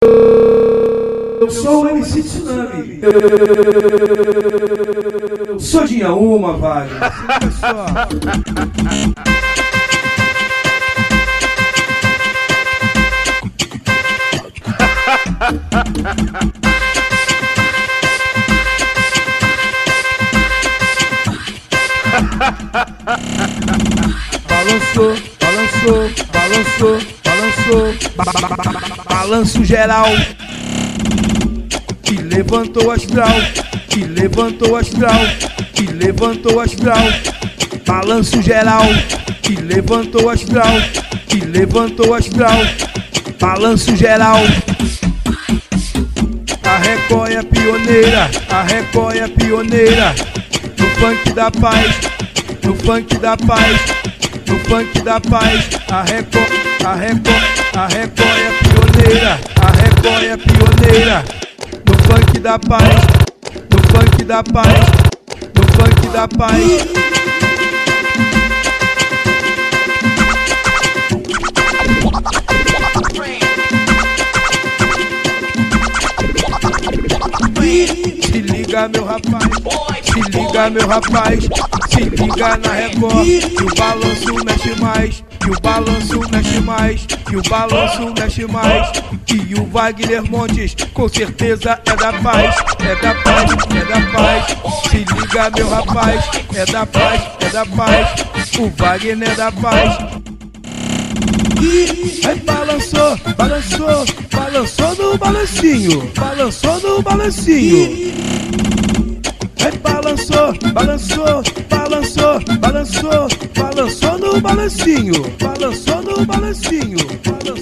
Eu sou o MC Tsunami. Eu sou de Inhaúma, Wagner. Olha só. Balançou, balançou, balançou, balançou, balanço geral. Que levantou astral, que levantou astral, que levantou astral. Balanço geral, que levantou astral, que levantou astral. Balanço geral. A Record é pioneira, a Record é pioneira. No funk da paz, no funk da paz, no funk da paz. A Record, a Record, a Record é pioneira, a Record é pioneira. No funk da paz, no funk da paz, no funk da paz. Se liga, meu rapaz, se liga, meu rapaz, se liga na Record, que o balanço mexe mais, que o balanço mexe mais, que o balanço mexe mais. E o Wagner Montes com certeza é da paz, é da paz, é da paz. Se liga, meu rapaz, é da paz, é da paz. O Wagner é da paz. Aí balançou, balançou, balançou no balancinho, balançou no balancinho. Aí balançou, balançou, balançou, balançou, balançou no balancinho, balançou no balancinho, balançou.